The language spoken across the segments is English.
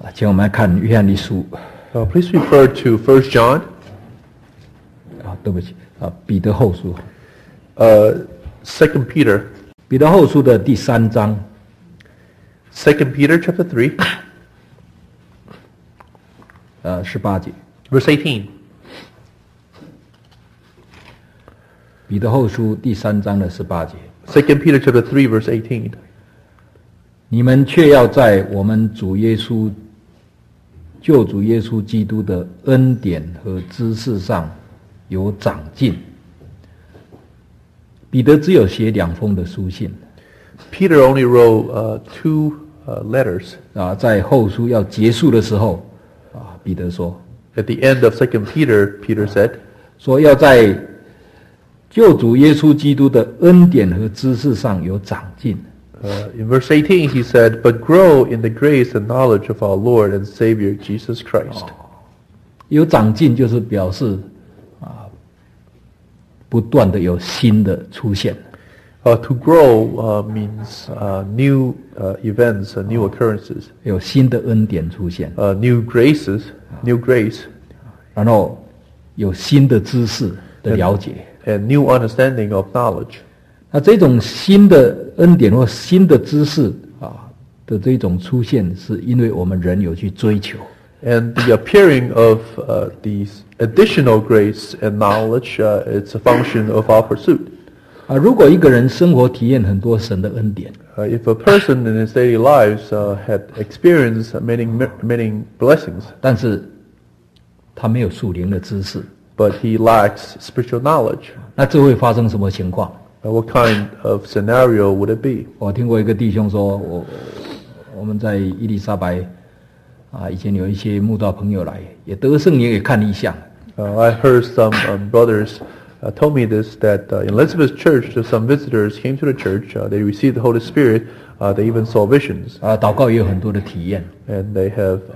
请我们来看约翰一书。 Please refer to 1 John. 对不起，彼得后书。 2 Peter. 彼得后书的第3章。 2 Peter chapter 3. 18节。 Verse 18. 彼得后书第3章的18节。 2 Peter chapter 3 verse 18. 你们却要在我们救主耶稣基督的恩典和知识上有长进。彼得只有写2封的书信。 Peter only wrote 2 letters. 在后书要结束的时候，彼得说 At the end of 2 Peter, Peter said, 说要在救主耶稣基督的恩典和知识上有长进。 in verse 18 he said, But grow in the grace and knowledge of our Lord and Savior Jesus Christ. 有长进就是表示不断的有新的出现。 To grow means new events, new occurrences. 有新的恩典出现。 New graces, new grace. 然后有新的知识的了解。 And new understanding of knowledge. 那这种新的恩典或新的知识的这种出现，是因为我们人有去追求。 And the appearing of these additional grace and knowledge, it's a function of our pursuit. 如果一个人生活体验很多神的恩典， if a person in his daily lives had experienced many blessings, 但是他没有属灵的知识， but he lacks spiritual knowledge, 那这会发生什么情况？ what kind of scenario would it be? 我听过一个弟兄说，我们在伊丽莎白以前有一些慕道朋友来，也得圣灵，也看异象。 I heard some brothers told me this, that in Elizabeth Church, some visitors came to the church, they received the Holy Spirit, they even saw visions. 祷告也有很多的体验。 And they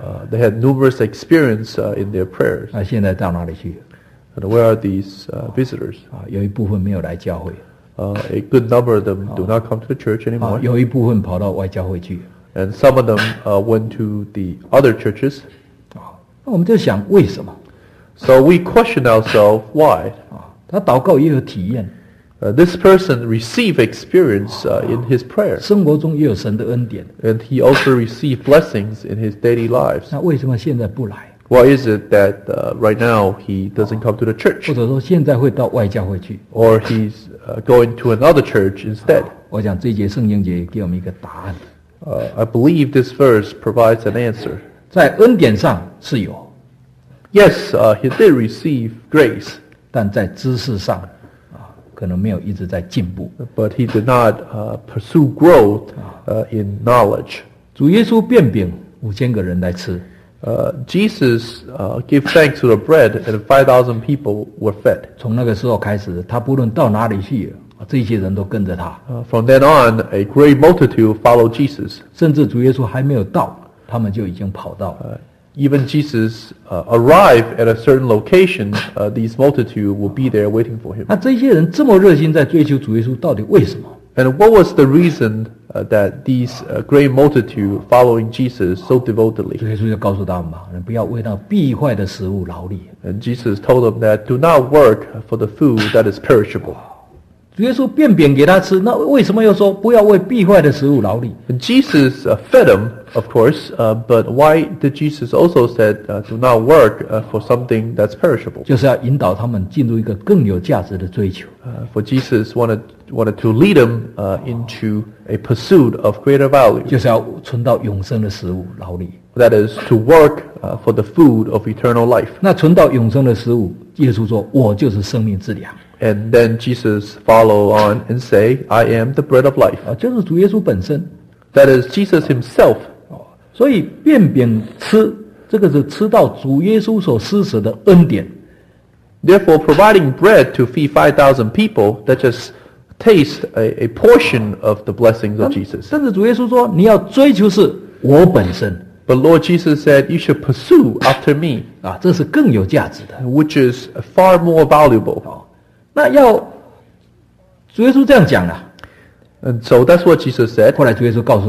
had numerous experience in their prayers. 现在到哪里去？ And where are these visitors? 有一部分没有来教会。 A good number of them do not come to the church anymore. 有一部分跑到外教会去。 And some of them went to the other churches. 那我们就想为什么？ So we question ourselves why. 他祷告也有体验。 This person received experience in his prayer. 生活中也有神的恩典。 And he also received blessings in his daily lives. 那为什么现在不来？ Why is it that right now he doesn't come to the church? 或者说现在会到外教会去？ Or he's going to another church instead? 我想这节圣经节给我们一个答案。 I believe this verse provides an answer. 在恩典上是有。 Yes, he did receive grace. 但在知识上可能没有一直在进步。 But he did not pursue growth in knowledge. 主耶稣变饼5000个人来吃。 Jesus gave thanks to the bread, and 5,000 people were fed. 从那个时候开始，他不论到哪里去，这些人都跟着他。 From then on, a great multitude followed Jesus. 甚至主耶稣还没有到，他们就已经跑到。 Even Jesus arrived at a certain location, these multitude will be there waiting for him. 那这些人这么热心在追求主耶稣，到底为什么？ And what was the reason that these great multitude following Jesus so devotedly? 主耶稣就告诉他们嘛，不要为那必坏的食物劳力。 And Jesus told them that do not work for the food that is perishable. 主耶稣变饼给他吃，那为什么又说不要为必坏的食物劳力？ And Jesus fed them, of course, but why did Jesus also said do not work for something that's perishable? 就是要引导他们进入一个更有价值的追求。 For Jesus wanted to lead them into a pursuit of greater value. 就是要存到永生的食物劳力。 That is to work for the food of eternal life. 那存到永生的食物，耶稣说：“我就是生命之粮。” And then Jesus follow on and say, I am the bread of life. 就是主耶稣本身。 That is Jesus himself. 所以变饼吃，这个是吃到主耶稣所施舍的恩典。 Therefore, providing bread to feed 5,000 people, that just taste a portion of the blessings of Jesus. 甚至主耶稣说：“你要追求是我本身。” But Lord Jesus said, you should pursue after me. 这是更有价值的。 Which is far more valuable. 那要主耶稣这样讲了。 And so that's what Jesus said. 后来主耶稣告诉他们，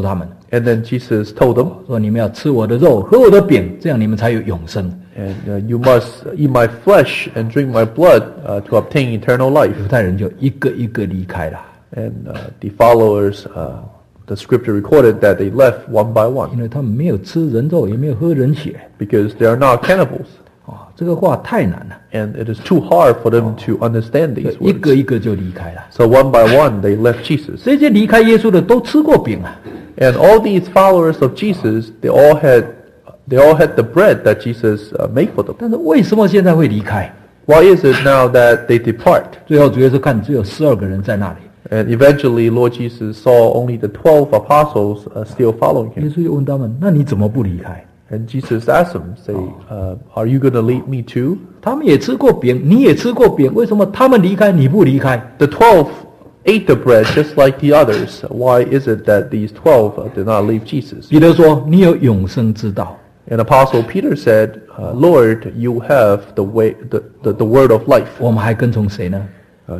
And then Jesus told them, 说你们要吃我的肉，喝我的饼，这样你们才有永生。 and you must eat my flesh and drink my blood to obtain eternal life. 犹太人就一个一个离开了， And the followers, the scripture recorded that they left one by 因 one 为他们没有吃人肉，也没有喝人血。 because they are not cannibals. 这个话太难了， And it is too hard for them to understand these 一个 words. 一个就离开了。 So one by one, they left Jesus. 这些离开耶稣的都吃过饼啊， And all these followers of Jesus, they all had the bread that Jesus made for them. 但是为什么现在会离开？ Why is it now that they depart? 最后主耶稣看只有12个人在那里， And eventually, Lord Jesus saw only the 12 apostles still following 耶 him. 稣就问他们：“那你怎么不离开？” And Jesus asked them, say, are you going to lead me too? 他们也吃过饼，你也吃过饼，为什么他们离开你不离开？ The 12 ate the bread just like the others. Why is it that these 12 did not leave Jesus? 彼得说：“你有永生之道。” And Apostle Peter said, Lord, you have the way, the word of life. 我们还跟从谁呢？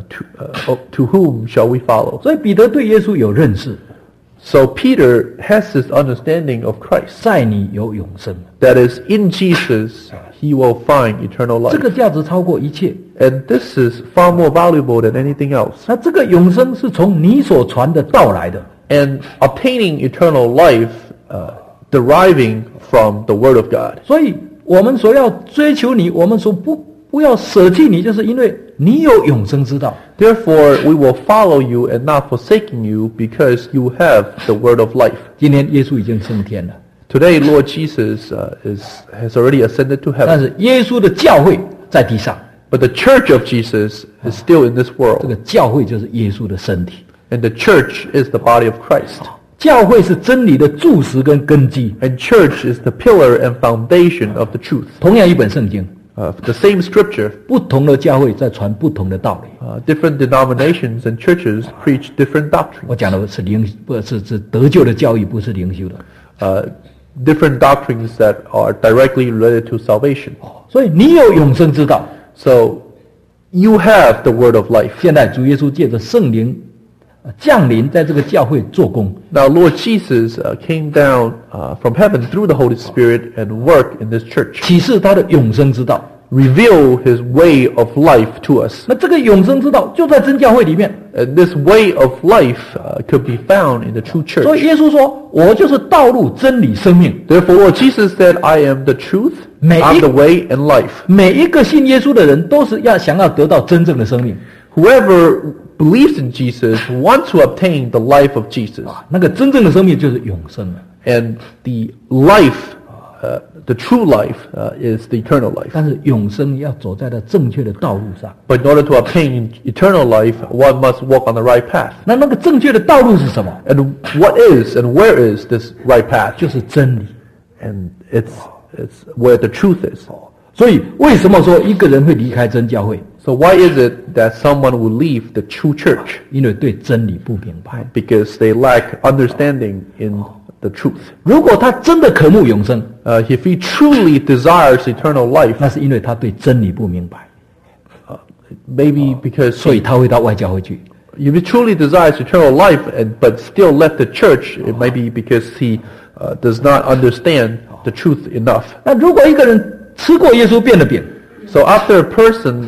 To whom shall we follow? 所以彼得对耶稣有认识， So Peter has this understanding of Christ. 在你有永生， That is, in Jesus, he will find eternal 这 life. 个价值超过一切。 And this is far more valuable than anything else. 那这个永生是从你所传的道来的， And obtaining eternal life deriving from the Word of God. 所以我们所要追求你，我们所不要舍弃你，就是因为你有永生之道。 Therefore, we will follow you and not forsaking you because you have the Word of life. 今天耶稣已经升天了， Today, Lord Jesus has already ascended to 但 heaven. 是耶稣的教会在地上， But the church of Jesus is still in this 这 world. 个教会就是耶稣的身体。 And the church is the body of Christ. 教会是真理的柱石跟根基。 And church is the pillar and foundation of the truth. 同样一本圣经， The same scripture, 不同的教会在传不同的道理。 different denominations and churches preach different doctrines. 我讲的是是得救的教育，不是灵修的。 Different doctrines that are directly related to salvation. 所以你有永生之道。 So you have the word of life. 现在主耶稣借着圣灵降临在这个教会做工， Now Lord Jesus came down from heaven through the Holy Spirit and worked in this church. 启示他的永生之道。 Reveal his way of life to us. 那这个永生之道就在真教会里面。 And this way of life could be found in the true 所以 church. 耶稣说：“我就是道路、真理、生命。 Therefore, Lord Jesus said, I am the truth, I'm the way and life. ” 每一个信耶稣的人都是想要得到真正的生命。 Whoever believes in Jesus wants to obtain the life of Jesus. 那个真正的生命就是永生了。 And the life, the true life, is the eternal life. 但是永生要走在了正确的道路上。 But in order to obtain eternal life, one must walk on the right path. 那个正确的道路是什么？ And what is and where is this right path? 就是真理。 And it's where the truth is. 所以为什么说一个人会离开真教会？ So why is it that someone will leave the true church? 因为对真理不明白。 Because they lack understanding in the truth. 如果他真的渴慕永生， If he truly desires eternal life, 那是因为他对真理不明白， maybe because 所以他会到外教会去。 if he truly desires eternal life but still left the church, it might be because he does not understand the truth enough. 那如果一个人吃过耶稣变的饼， So after a person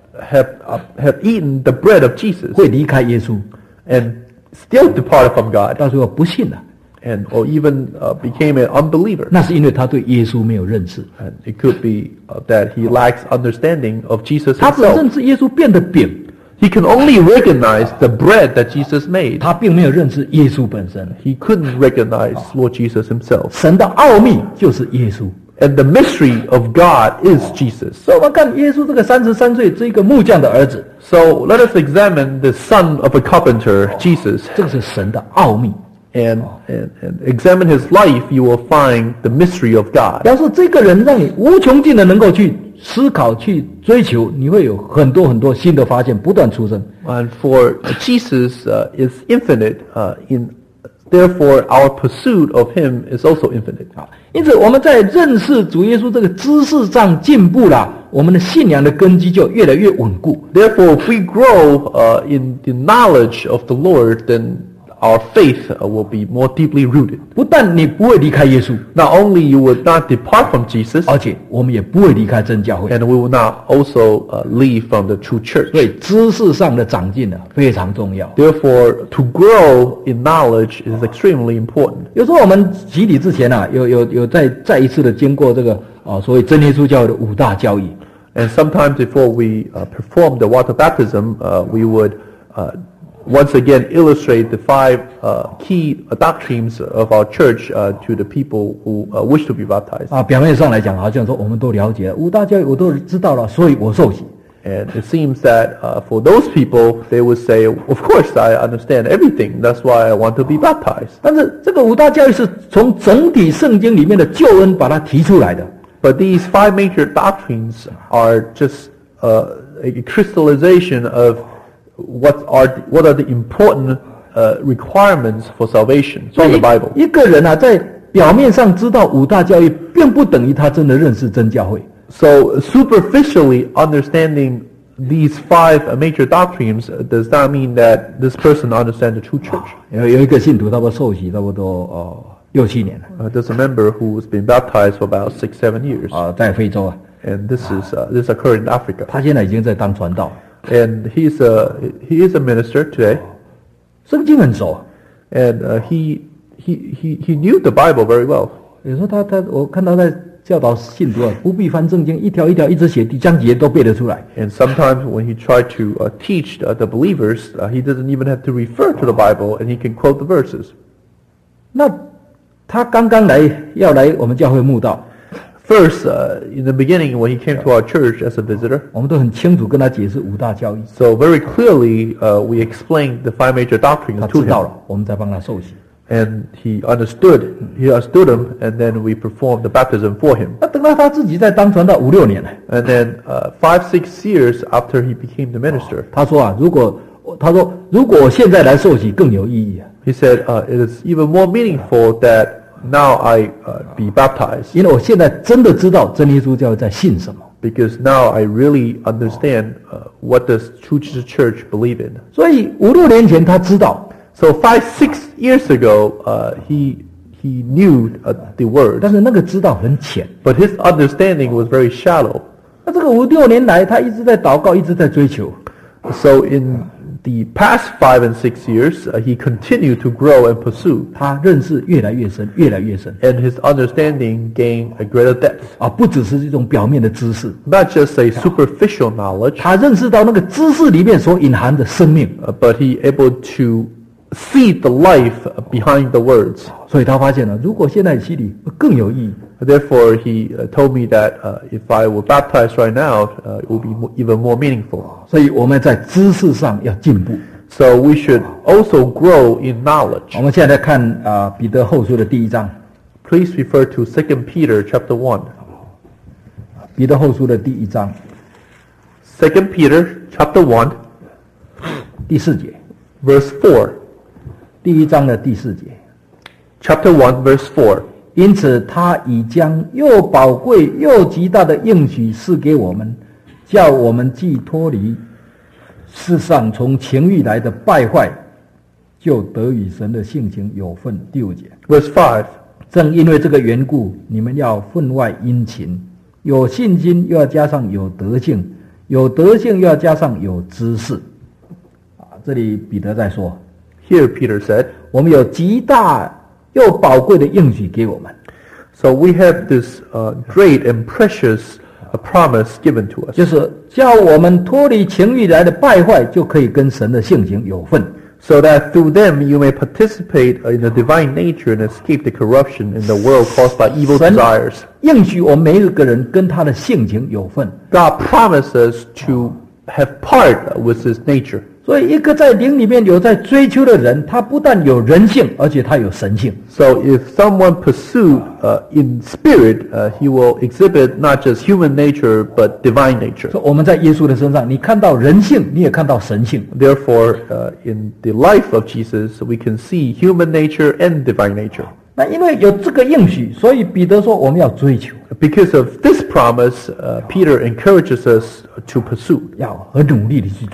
have eaten the bread of Jesus 会离开耶稣， and still departed from God, 到最后不信了， or even became an unbeliever, 那是因为他对耶稣没有认识。 and it could be that he lacks understanding of Jesus 他只认 himself. 识耶稣变的饼， He can only recognize the bread that Jesus made. 他并没有认识耶稣本身。 He couldn't recognize Lord Jesus himself. 神的奥秘就是耶稣。 And the mystery of God is Jesus. 所以我们看耶稣这个33岁这个木匠的儿子， So let us examine the son of a carpenter, Jesus, 这个是神的奥秘。 and examine his life. You will find the mystery of God. 要是这个人让你无穷尽的能够去思考、去追求，你会有很多很多新的发现不断出生。 And for Jesus is infinite. Therefore, our pursuit of him is also infinite. 因此，我们在认识主耶稣这个知识上进步了，我们的信仰的根基就越来越稳固。 Therefore, if we grow in the knowledge of the Lord, then our faith will be more deeply rooted. 不但你不会离开耶稣， Not only you will not depart from Jesus, 而且我们也不会离开真教会。 and we will not also leave from the true church. 所以知识上的长进呢非常重要。 Therefore, to grow in knowledge is extremely important. 有时候我们洗礼之前啊，有再一次的经过这个所谓真耶稣教会的五大教义。 And sometimes before we perform the water baptism, we would once again illustrate the 5 key doctrines of our church to the people who wish to be baptized. 表面上来讲，好像说我们都了解了五大教义，我都知道了，所以我受洗。 And it seems that for those people, they would say, of course, I understand everything. That's why I want to be baptized. 但是这个五大教义是从整体圣经里面的救恩把它提出来的。 But these 5 major doctrines are just a crystallization of what are the important requirements for salvation from the Bible. 一个人啊，在表面上知道五大教义，并不等于他真的认识真教会。 So superficially understanding these 5 major doctrines does not mean that this person understands the true church. 有一个信徒，差不多受洗差不多6、7年了。 There's a member who's been baptized for about 6, 7 years. 在非洲啊， And this occurred in Africa. 他现在已经在当传道， And he is a minister today. 圣经很熟。 And he knew the Bible very well. 有时候我看他在教导信徒啊，不必翻圣经，一条一条一直写，章节都背得出来。 And sometimes when he tried to teach the believers, he doesn't even have to refer to the Bible, and he can quote the verses. 那他刚刚要来我们教会慕道， First, in the beginning, when he came to our church as a visitor, 我们都很清楚跟他解释五大教义， so very clearly we explained the 5 major doctrines 他 to 知道 him. 了，我们再帮他受洗。 And he understood them, and then we performed the baptism for him. 那等到他自己在当传道5、6年了， And then 5, 6 years after he became the minister, 他说如果我现在来受洗更有意义啊， he said, it is even more meaningful that now I be baptized, 因为我现在真的知道真耶稣教会在信什么。 because now I really understand what does true church believe in. 所以5、6年前他知道， So 5, 6 years ago, he knew the word, 但是那个知道很浅。 but his understanding was very shallow. 那这个5、6年来，他一直在祷告，一直在追求。 So in the past 5 and 6 years, he continued to grow and pursue, 他认识越来越深，越来越深 and his understanding gained a greater depth. 不只是一种表面的知识， Not just a superficial knowledge, 他认识到那个知识里面所隐含的生命， but he able to see the life behind the words. 所以他发现了，如果现在洗礼更有意义。 Therefore, he told me that if I were baptized right now, it would be even more meaningful. 所以我们在知识上要进步。 So we should also grow in knowledge. 我们现在来看彼得后书的第1章， Please refer to 2 Peter chapter 1. 彼得后书的第1章 2 Peter chapter 1, 第4节， verse 4. 第1章的第4节。 Chapter 1, verse 4. 因此，他已将又宝贵又极大的应许赐给我们，叫我们既脱离世上从情欲来的败坏，就得与神的性情有份。第5节， Verse 5. 正因为这个缘故，你们要分外殷勤，有信心又要加上有德性，有德性又要加上有知识。这里彼得在说， Here Peter said, 我们有极大又宝贵的应许给我们。 so we have this great and precious promise given to us, 就是叫我们脱离情欲来的败坏，就可以跟神的性情有份。 so that through them you may participate in the divine nature and escape the corruption in the world caused by evil 神 desires. 应许我们每一个人跟他的性情有份， God promises to have part with his nature. 所以一个在灵里面有在追求的人，他不但有人性，而且他有神性。 So if someone pursued in spirit, he will exhibit not just human nature but divine nature. 所以我们在耶稣的身上，你看到人性，你也看到神性。 Therefore, in the life of Jesus, we can see human nature and divine nature. 那因为有这个应许，所以彼得说我们要追求， Because of this promise, Peter encourages us to pursue, 要很努力的去追求。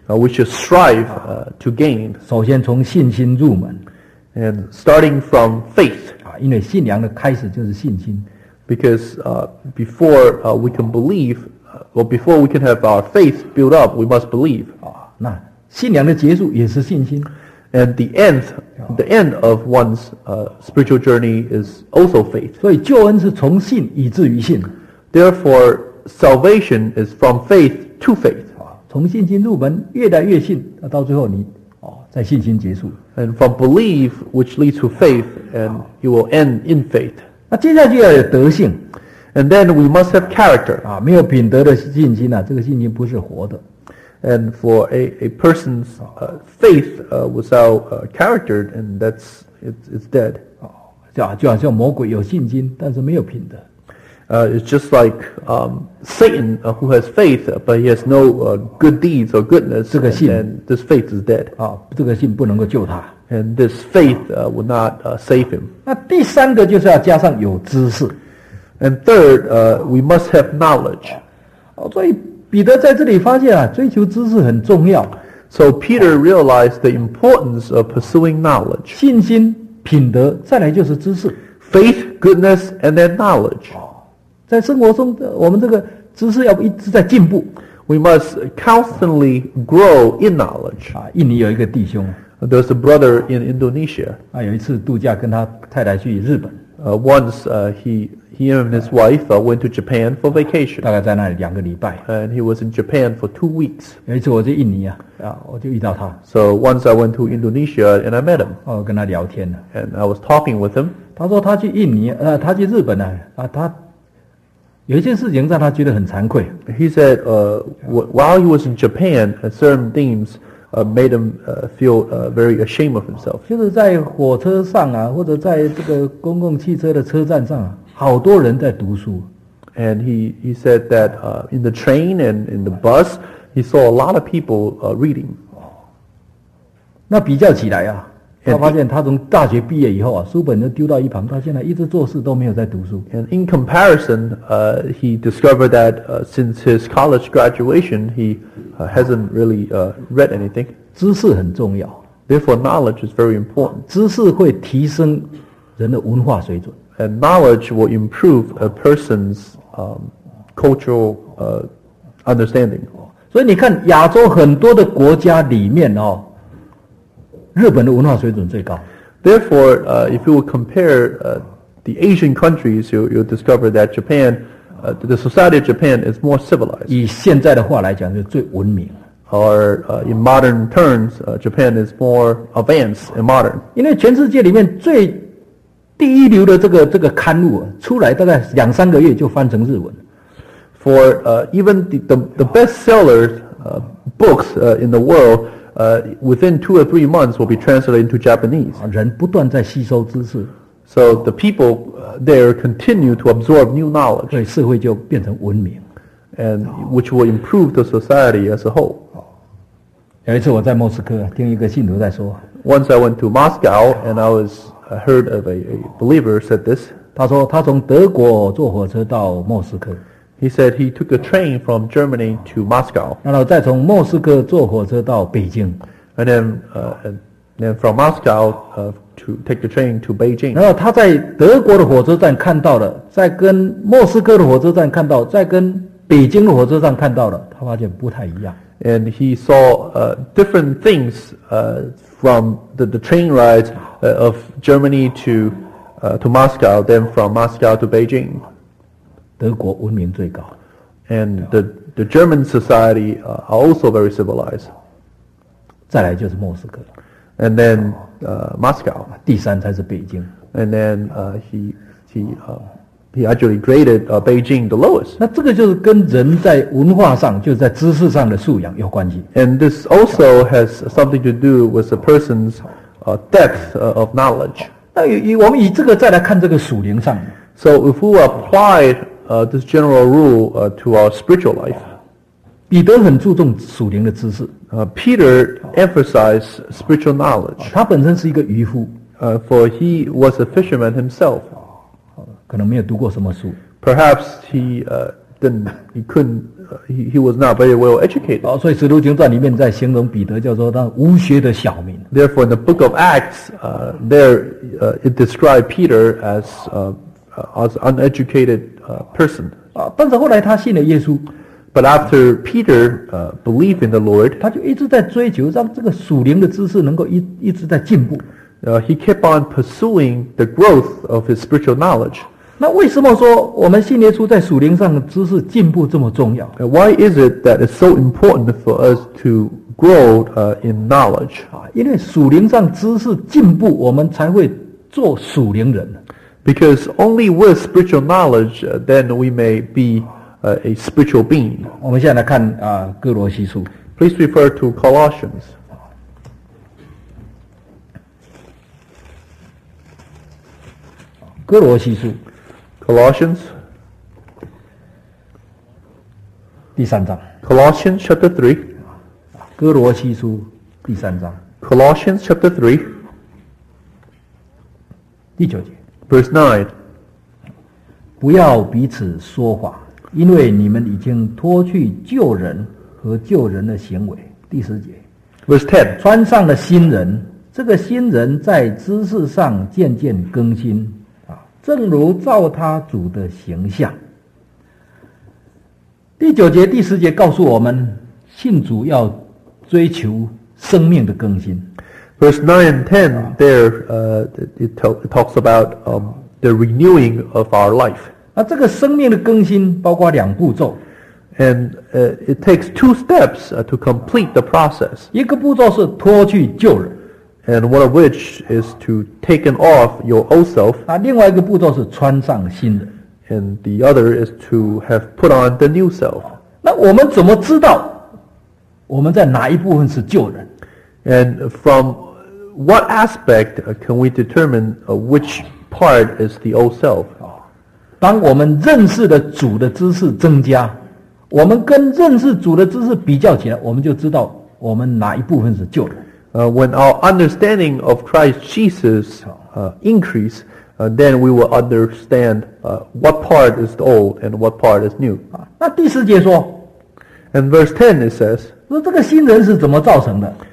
we should strive to gain. 首先从信心入门 And starting from faith, 啊，因为信仰的开始就是信心。 because before we can believe, or before we can have our faith built up, we must believe. 啊，那信仰的结束也是信心。 And the end of one's spiritual journey is also faith. 所以救恩是从信以至于信 Therefore, salvation is from faith to faith. 啊，从信心入门，越来越信，那到最后你在信心结束。 And from belief, which leads to faith, and you will end in faith. 那接下去要有德性 And then we must have character. 啊，没有品德的信心啊，这个信心不是活的。 And for a person's faith without character, and it's dead. 就好像魔鬼有信心，但是没有品德。 It's just like Satan who has faith, but he has no good deeds or goodness, and this faith is dead. 啊，这个信不能够救他。 And this faith will not save him. 那第三个就是要加上有知识。 And third, we must have knowledge. 所以彼得在这里发现啊，追求知识很重要。 So Peter realized the importance of pursuing knowledge. 信心、品德，再来就是知识。 Faith, goodness, and then knowledge. 在生活中，我们这个知识要一直在进步。 We must constantly grow in knowledge. 啊，印尼有一个弟兄， There's a brother in Indonesia. 有一次度假，跟他太太去日本， Once he and his wife went to Japan for vacation. 大概在那里2个礼拜。 And he was in Japan for 2 weeks. 有一次我在印尼我就遇到他， So once I went to Indonesia and I met him. 我跟他聊天了。 And I was talking with him. 他说他去印尼，他去日本他有一件事情让他觉得很惭愧。 He said while he was in Japan, certain things made him feel very ashamed of himself. 就是在火车上或者在这个公共汽车的车站上好多人在读书。 And he said that in the train and in the bus, he saw a lot of people reading. 那比较起来他发现他从大学毕业以后书本都丢到一旁，他现在一直做事都没有在读书。 And in comparison, he discovered that since his college graduation, he hasn't really read anything. 知识很重要， Therefore, knowledge is very important. 知识会提升人的文化水准。 And knowledge will improve a person's cultural understanding. 所以你看，亚洲很多的国家里面日本的文化水准最高。 Therefore, if you will compare the Asian countries, you'll discover that Japan, the society of Japan is more civilized. 以现在的话来讲，就最文明。 Or in modern terms, Japan is more advanced and modern. 因为全世界里面最第一流的这个刊物出来，大概2-3个月就翻成日文。 For even the best-seller books in the world, within 2 or 3 months will be translated into Japanese. 人不断在吸收知识， So the people there continue to absorb new knowledge, 所以社会就变成文明。 and which will improve the society as a whole. 有一次我在莫斯科听一个信徒在说， Once I went to Moscow, and I heard of a believer said this. 他说他从德国坐火车到莫斯科， He said he took a train from Germany to Moscow, 然后再从莫斯科坐火车到北京， and then from Moscow to take the train to Beijing. 然后他在德国的火车站看到了，在跟莫斯科的火车站看到，在跟北京的火车站看到了，他发现不太一样。 And he saw different things from the train rides of Germany to Moscow, then from Moscow to Beijing. 德国文明最高， And the German society are also very civilized. 再来就是莫斯科， And then Moscow. 第3才是北京。 And then he actually graded Beijing the lowest. 那这个就是跟人在文化上，就是在知识上的素养有关系。 And this also has something to do with a person's depth of knowledge. 那我们以这个再来看这个属灵上， So if we apply this general rule to our spiritual life, 彼得很注重属灵的知识， Peter emphasized spiritual knowledge, 他本身是一个渔夫， for he was a fisherman himself. 可能没有读过什么书， Perhaps he then he was not very well educated. 所以使徒行传里面在形容彼得叫做他无学的小民。 Therefore, in the book of Acts, it described Peter as uneducated person. 但是后来他信了耶稣， But after Peter believed in the Lord, 他就一直在追求让这个属灵的知识能够一直在进步。 he kept on pursuing the growth of his spiritual knowledge. 那为什么说我们信耶稣在属灵上的知识进步这么重要？ Why is it that it's so important for us to grow in knowledge? 因为属灵上知识进步，我们才会做属灵人。 Because only with spiritual knowledge, then we may be a spiritual being. 我们现在来看哥罗西书， Please refer to Colossians. 哥罗西书 Colossians 第3章， Colossians chapter 3. 哥罗西书第3章 Colossians chapter 3, 第9节， verse 9. 不要彼此说谎，因为你们已经脱去旧人和旧人的行为。第10节， Verse 10. 穿上了新人，这个新人在知识上渐渐更新正如照他主的形象。第9节、第10节告诉我们，信主要追求生命的更新。 Verse 9 and 10, there it talks about the renewing of our life. 那这个生命的更新包括2步骤， And it takes 2 steps to complete the process. 一个步骤是脱去旧人， And one of which is to taken off your old self, 另外一个步骤是穿上新人。 and the other is to have put on the new self. 那我们怎么知道我们在哪一部分是旧人？ And from what aspect can we determine which part is the old self? 当我们认识的主的知识增加，我们跟认识主的知识比较起来，我们就知道我们哪一部分是旧人。 When our understanding of Christ Jesus increase, then we will understand what part is the old and what part is new. 那第10节说， And verse 10 it says, 说这个新人是怎么造成的？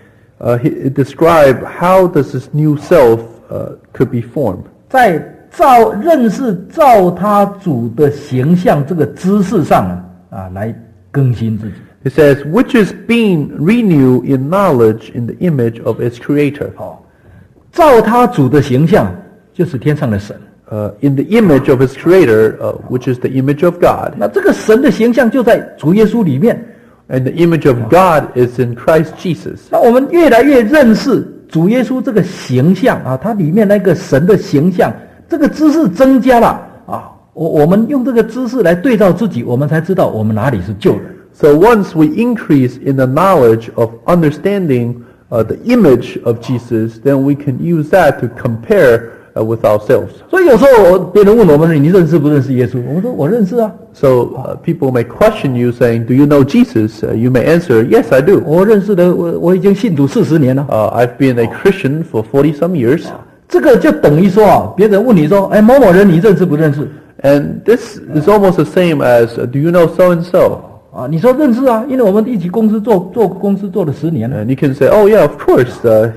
it describes how does this new self could be formed. 在认识照他主的形象这个知识上来更新自己。 It says, which is being renewed in knowledge in the image of its creator. 照他主的形象就是天上的神。 In the image of his creator, which is the image of God. 那这个神的形象就在主耶稣里面。 And the image of God is in Christ Jesus. 那我们越来越认识主耶稣这个形象它里面那个神的形象，这个知识增加了我们用这个知识来对照自己，我们才知道我们哪里是旧人。 So once we increase in the knowledge of understanding the image of Jesus, then we can use that to compare with ourselves. 所以有时候别人问我们，你认识不认识耶稣？我们说我认识啊。 So people may question you saying, do you know Jesus? You may answer, yes, I do. 我认识的，我已经信主40年了。 I've been a Christian for 40 some years. 这个就等于说别人问你说，某某人你认识不认识？ And this is almost the same as, do you know so and so? 你说认识啊，因为我们一起公司做公司做了10年了。 And you can say, oh yeah, of course,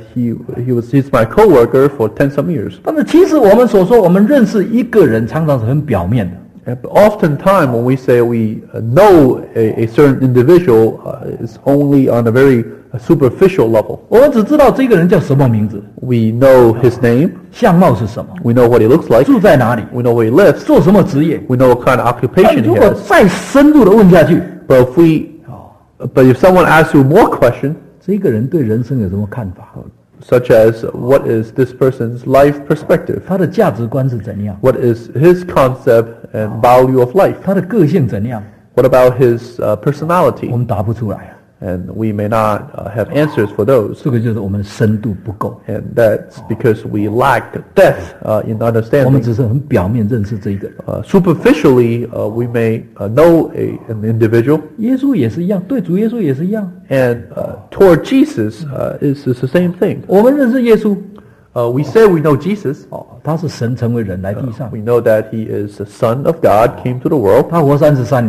he's my coworker for 10 some years. 但是其实我们所说我们认识一个人，常常是很表面的。 But oftentimes when we say we know a certain individual, it's only on a very superficial level. 我们只知道这个人叫什么名字， We know his name, 相貌是什么， we know what he looks like, 住在哪里， we know where he lives, 做什么职业。 we know what kind of 但 occupation 如 he 果 has. 再深入的问下去， But if someone asks you more questions, 这个人对人生有什么看法？ such as what is this person's life perspective, 他的价值观是怎样？ what is his concept and value of life, 他的个性怎样？ what about his personality, 我们答不出来。 and we may not have answers for those. 这个就是我们的深度不够， And that's because we lack depth in 我们 understanding. 只是很表面认识这一个人。 Superficially, we may know an individual, 耶稣也是一样，对主耶稣也是一样。 and toward Jesus is the same thing. 我们认识耶稣， We say we know Jesus. 他是神成为人来地上， We know that he is the Son of God, came to the world. 他活33年，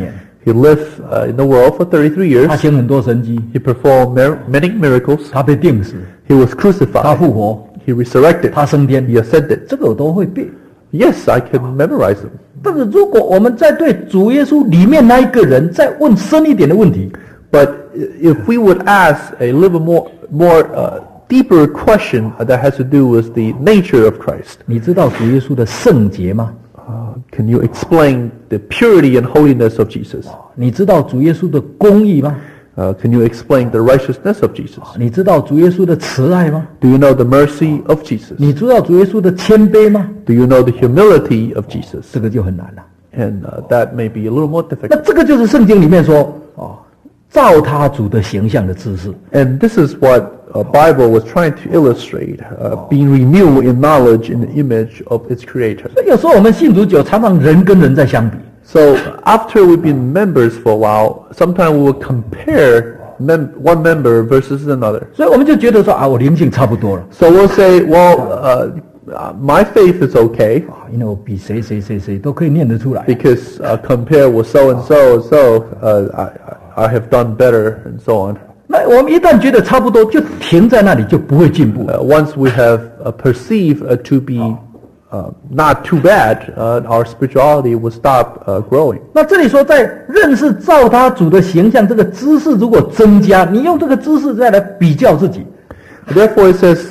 He lived in the world for 33 他 years. 行很多神迹， He performed many miracles. 他被钉死， He was 他 crucified. 复活， He resurrected. 他升天， He ascended. 这个我都会背。 Yes, I can memorize them. 但是如果我们在对主耶稣里面那一个人再问深一点的问题， But if we would ask a little more deeper question that has to do with the nature of Christ, 你知道主耶稣的圣洁吗？ can you explain the purity and holiness of Jesus? 你知道主耶稣的公义吗？ Can you explain the righteousness of Jesus? 你知道主耶稣的慈爱吗？ Do you know the mercy of Jesus? 你知道主耶稣的谦卑吗？ Do you know the humility of Jesus? 这个就很难了。 And that may be a little more 那 difficult. 这个就是圣经里面说照他主的形象的知识。 And this is what Bible was trying to illustrate, being renewed in knowledge in the image of its creator. 所以有时候我们信主久，常常人跟人在相比。 So after we've been members for a while, sometimes we will compare one member versus another. 所以我们就觉得说我灵性差不多了， So we'll say, well, my faith is okay 因为我比谁都可以念得出来。 because compare with so and so, I have done better and so on. 那我们一旦觉得差不多，就停在那里，就不会进步。 Once we have perceived to be not too bad, our spirituality will stop growing. 那这里说，在认识照他主的形象这个知识如果增加，你用这个知识再来比较自己， Therefore, it says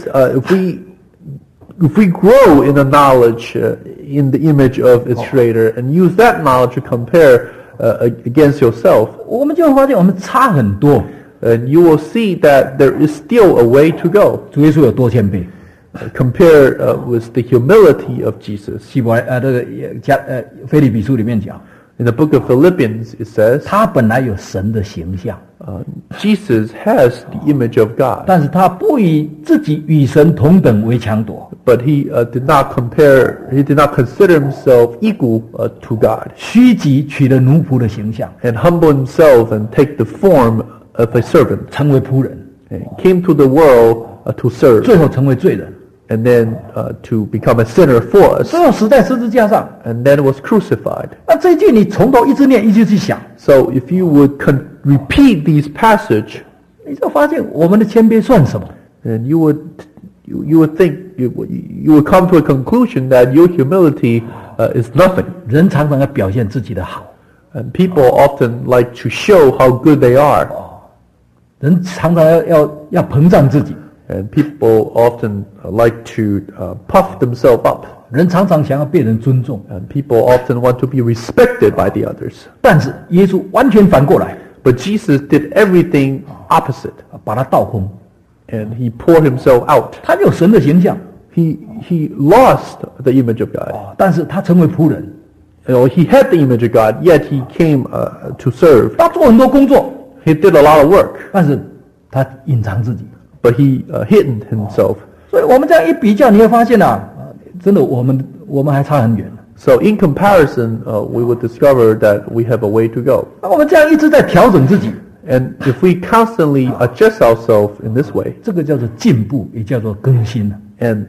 if we grow in the knowledge in the image of its creator and use that knowledge to compare against yourself, 我们就会发现我们差很多。 and you will see that there is still a way to go. 主耶稣有多谦卑？ Compare with the humility of Jesus. 希伯来这个腓立比书里面讲， In the book of Philippians, it says 他本来有神的形象， Jesus has the image of God, 但是他不以自己与神同等为强夺， but he did not consider himself equal to God, 虚己取了奴仆的形象， and humble himself and take the form of a servant, 成为仆人， and came to the world to serve, 最后成为罪人， and then to become a sinner for us, 最后死在十字架上。 and then was crucified. 那这一句你从头一直念，一直去想， So if you would repeat these passage, 你就发现我们的谦卑算什么？ then you would think you would come to a conclusion that your humility is nothing. 人常常要表现自己的好， And people often like to show how good they are, 人常常要膨胀自己， and people often like to puff themselves up, 人常常想要被人尊重， and people often want to be respected by the others. 但是耶稣完全反过来， But Jesus did everything opposite, 把它倒空。 and he poured himself out. 他有神的形象， He lost the image of God. 但是他成为仆人， He had the image of God, yet he came to serve. 他做很多工作， He did a lot of work, 但是他隐藏自己。 but he hidden himself. 所以我们这样一比较，你会发现真的我们还差很远。 So in comparison, we would discover that we have a way to go. 那我们这样一直在调整自己， And if we constantly adjust ourselves in this way, 这个叫做进步，也叫做更新。 and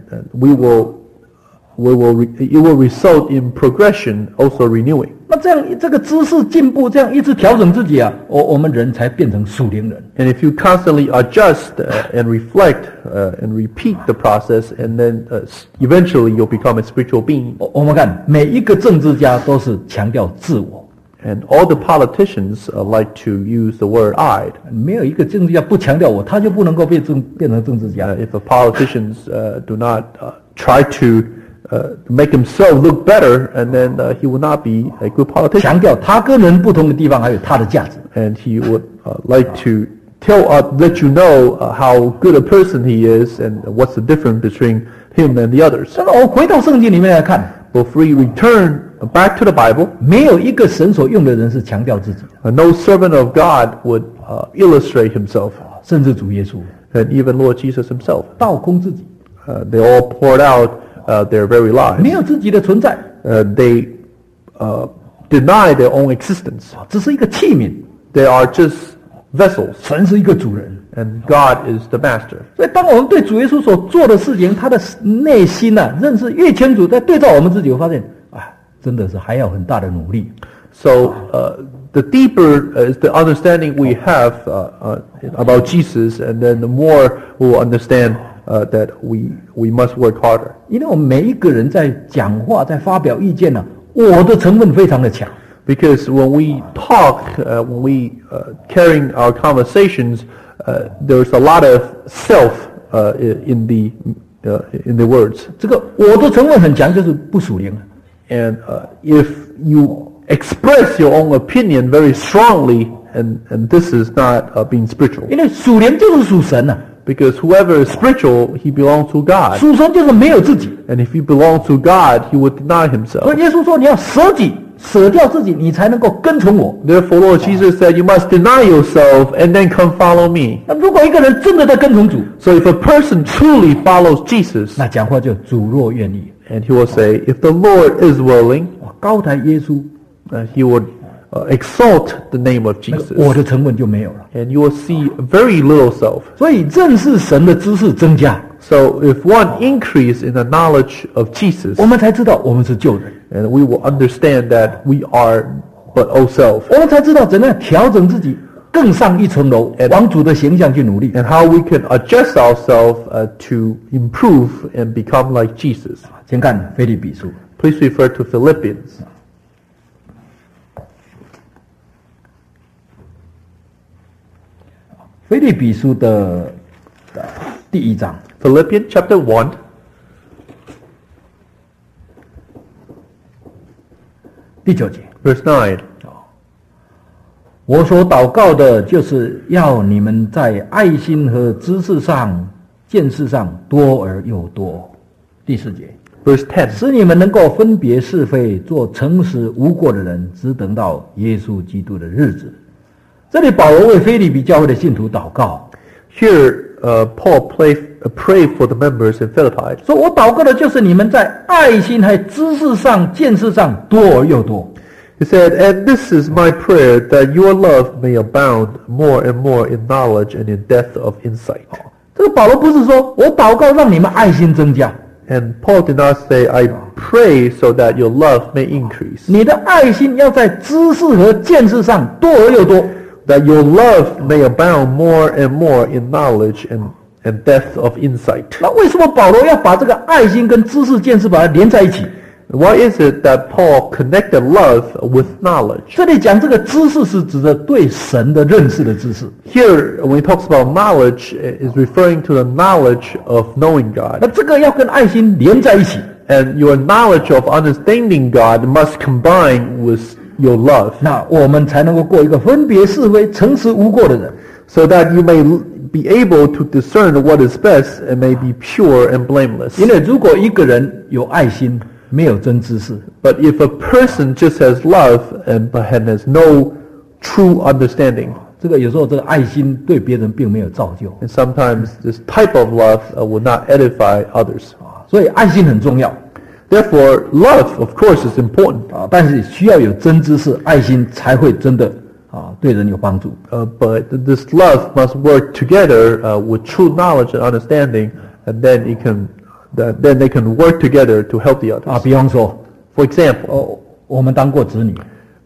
it will result in progression, also renewing. 那这样这个知识进步，这样一直调整自己我们人才变成属灵人。 And if you constantly adjust and reflect and repeat the process, and then eventually you'll become a spiritual being. 我们看每一个政治家都是强调自我， And all the politicians like to use the word I. 没有一个政治家不强调我，他就不能够变成政治家。 If the politicians do not try to make himself look better, and then he will not be a good politician. 强调他跟人不同的地方还有他的价值。 And he would like to let you know how good a person he is and what's the difference between him and the others. 但是我回到圣经里面来看， But if we return back to the Bible, 没有一个神所用的人是强调自己的， no servant of God would illustrate himself, 甚至主耶稣 and even Lord Jesus himself. 倒空自己， They all poured out their very 没 lives. 有自己的存在， They deny their own existence. 只是一个器皿。 They are just vessels, 神是一个主人， and God is the master. 所以当我们对主耶稣所做的事情，他的内心认识越清楚，再对照我们自己，会发现真的是还要很大的努力。 So the deeper is the understanding we have about Jesus, and then the more we will understand that we must work harder. 因为我们每一个人在讲话、在发表意见呢、我的成分非常的强。 Because when we talk, when we carrying our conversations, there's a lot of self in the words. 这个我的成分很强，就是不属灵。 And if you express your own opinion very strongly, and this is not being spiritual. 因为属灵就是属神啊， Because whoever is spiritual, he belongs to God. 属神就是没有自己。 And if he belongs to God, he would deny 所 himself. 以耶稣说，你要舍己，舍掉自己，你才能够跟从我。 Therefore, Lord Jesus said, you must deny yourself and then come follow me. 那如果一个人真的在跟从主， So if a person truly follows Jesus, 那讲话就主若愿意， and he will say, if the Lord is willing, 高抬耶稣， he would exalt the name of 那个 Jesus. 我的成分就没有了。 And you will see very little self. 所以认识神的知识增加， So if one increase in the knowledge of Jesus, 我们才知道我们是救人， and we will understand that we are but old self, 我们才知道怎样调整自己更上一层楼，往主的形象去努力。 and how we can adjust ourselves to improve and become like Jesus. 请看腓立比书， Please refer to Philippians. 腓立比书的第1章 Philippians chapter 1, 第9节。 verse 9. 我所祷告的，就是要你们在爱心和知识上、见识上多而又多。第4节， Verse 10. 使你们能够分别是非，做诚实无过的人，只等到耶稣基督的日子。这里保罗为腓立比教会的信徒祷告， Here, Paul prayed for the members in Philippi. 说我祷告的就是你们在爱心和知识上、见识上多而又多。 He said, and this is my prayer, that your love may abound more and more in knowledge and in depth of insight. 这个保罗不是说我祷告让你们爱心增加， And Paul did not say, I pray so that your love may increase. 你的爱心要在知识和见识上多而又多。 That your love may abound more and more in knowledge and depth of insight. 那为什么保罗要把这个爱心跟知识、见识把它连在一起？ Why is it that Paul connected love with knowledge? 这里讲这个知识是指的对神的认识的知识。 Here, when he talks about knowledge, is referring to the knowledge of knowing 那 God. 这个要跟爱心连在一起。 And your knowledge of understanding God must combine with your love, 那我们才能够过一个分别是非、诚实无过的人。 so that you may be able to discern what is best and may be pure and blameless. 因为如果一个人有爱心，没有真知识， But if a person just has love but has no true understanding, 这个有时候这个爱心对别人并没有造就， and sometimes this type of love will not edify others. 所以爱心很重要 Therefore, love, of course, is important. 啊，但是需要有真知识，爱心才会真的对人有帮助。 But this love must work together with true knowledge and understanding, and then then they can work together to help the 啊， others. 比方说， For example, 我们当过子女，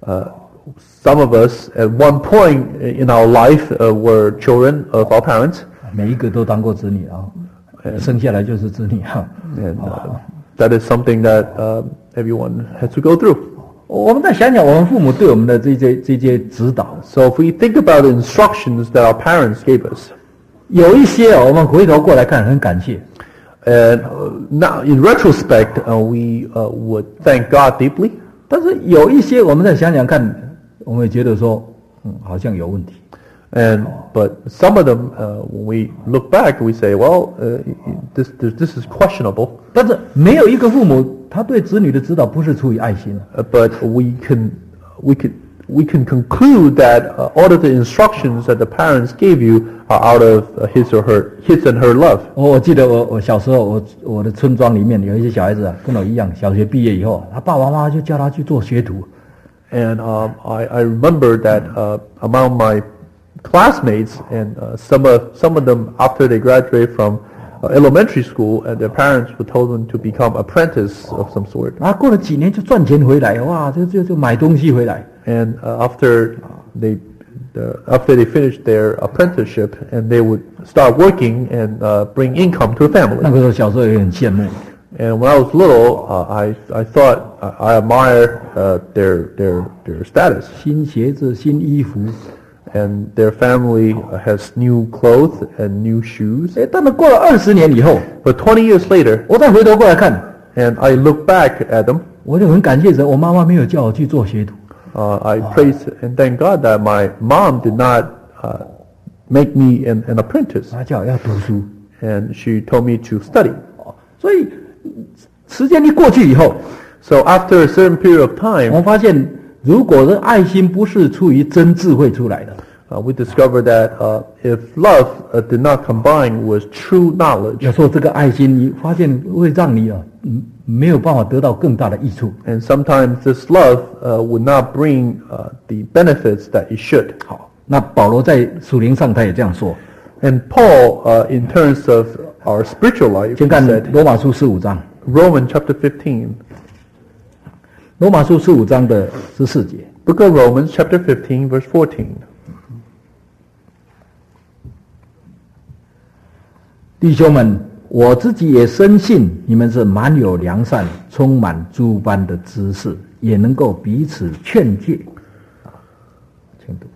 some of us at one point in our life were children of our parents, 每一个都当过子女啊，生下来就是子女哈。 and that is something that everyone has to go through. 我们再想想，我们父母对我们的这些指导， So if we think about the instructions that our parents gave us, 有一些我们回头过来看很感谢， and now in retrospect, we would thank God deeply. 但是有一些我们再想想看，我们也觉得说，好像有问题。 But some of them, when we look back, we say, well, this is questionable. 但是没有一个父母他对子女的指导不是出于爱心。 But we can conclude that all of the instructions that the parents gave you are out of his and her love. 我记得我小时候，我的村庄里面有一些小孩子啊，跟我一样，小学毕业以后，他爸爸妈妈就叫他去做学徒。 And I remember that among my classmates, and some of them after they graduate from elementary school, and their parents would told them to become apprentice of some sort. 啊，过了几年就赚钱回来，哇，就买东西回来。 And after they finished their apprenticeship, and they would start working and bring income to the 那 family. 个时候小时候也很羡慕。 And when I was little, I thought I admire their status, 新鞋子、新衣服。 and their family has new clothes and new shoes. 当然过了20年以后， But 20 years later, 我再回头过来看， and I look back at them, 我就很感谢神，我妈妈没有叫我去做学徒。 I praise and thank God that my mom did not make me an apprentice, 她叫我要读书。 and she told me to study. 所以时间一过去以后， So after a certain period of 我 time, 们发现，如果这爱心不是出于真智慧出来的， we discovered that if love did not combine with true knowledge, 有时候这个爱心，你发现会让你没有办法得到更大的益处。 and sometimes this love would not bring the benefits that it should. 好，那保罗在属灵上他也这样说。 And Paul, in terms of our spiritual life, 先 he 看 said, 罗马书15章， Romans chapter 15, 罗马书15章的14节。 book of Romans chapter 15, verse 14. 弟兄们，我自己也深信你们是满有良善，充满诸般的知识，也能够彼此劝诫。请读。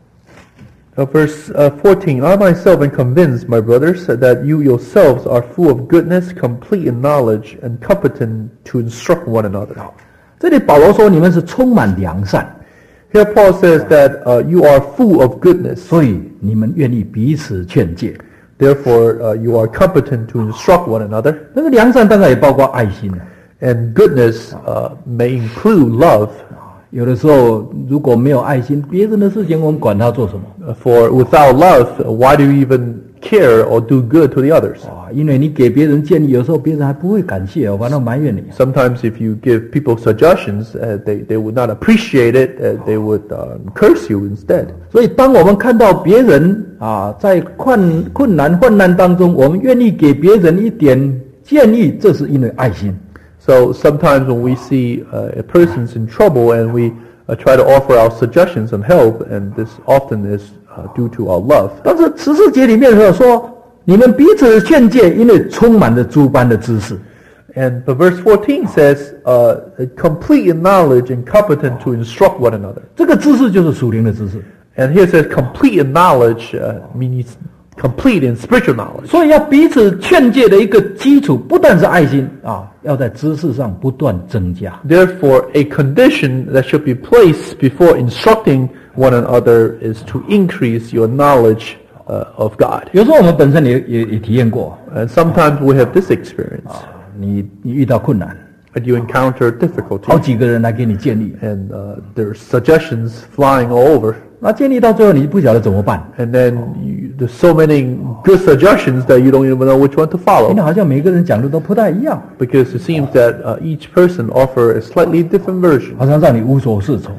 Verse 14, I myself am convinced, my brothers, that you yourselves are full of goodness, complete in knowledge, and competent to instruct one another. 这里保罗说你们是充满良善， Here Paul says that you are full of goodness, 所以你们愿意彼此劝诫。 therefore you are competent to instruct one another. 那个良善当然也包括爱心了。 And goodness may include love. 有的时候如果没有爱心，别人的事情我们管他做什么？ For without love, why do you even care or do good to the others? 因为你给别人建议，有时候别人还不会感谢，反而埋怨你。 Sometimes if you give people suggestions, they would not appreciate it, they would curse you instead. 所以当我们看到别人在困难患难当中，我们愿意给别人一点建议，这是因为爱心。 So sometimes when we see a person's in trouble and we try to offer our suggestions and help, and this often is due to our love. 但是14节里面说，你们彼此劝诫，因为充满着诸般的知识。 And but verse 14 says, complete in knowledge and competent to instruct one another. 这个知识就是属灵的知识。 And here it says complete in knowledge means complete in spiritual knowledge. 所以要彼此劝诫的一个基础，不但是爱心要在知识上不断增加。 Therefore, a condition that should be placed before instructing one another is to increase your knowledge of God. 有时候我们本身也体验过， And sometimes we have this experience. 你遇到困难， And you encounter 好 difficulty, 几个人来给你建议， and there's suggestions flying all over. 那建议到最后你不晓得怎么办， And then there's so many good suggestions that you don't even know which one to 因为 follow. 好像每个人讲的都不太一样， Because it seems that each person offer a slightly different version. 好像让你无所适从。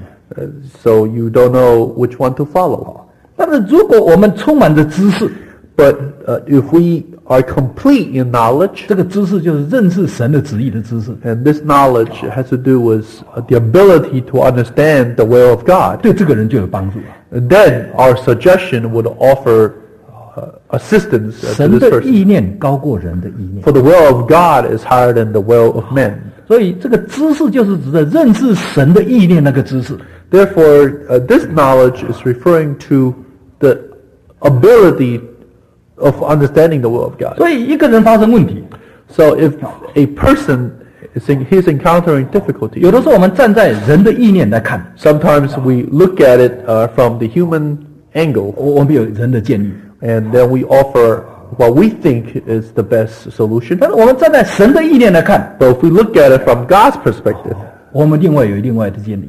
So you don't know which one to follow. 但是如果我们充满着知识， But if we are complete in knowledge, 这个知识就是认识神的旨意的知识， and this knowledge has to do with the ability to understand the will of God, 对这个人就有帮助。 and then our suggestion would offer assistance to 神 this 的 person. 意念高过人的意念， For the will of God is higher than the will of men. 所以这个知识就是指的认识神的意念那个知识。 Therefore, this knowledge is referring to the ability of understanding the will of God. 所以一个人发生问题， So if a person he's encountering difficulty, 有的时候我们站在人的意念来看， sometimes we look at it from the human angle, 我们有人的建议， and then we offer what we think is the best solution. 但是我们站在神的意念来看， But if we look at it from God's perspective, 我们另外有另外的建议。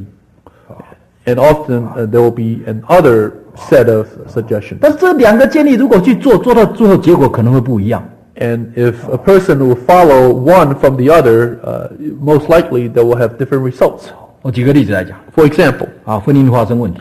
and often there will be another set of suggestions. 但是这两个建议如果去做到最后结果可能会不一样。 And if a person will follow one from the other, most likely they will have different results. 我举个例子来讲， For example, 婚姻发生问题，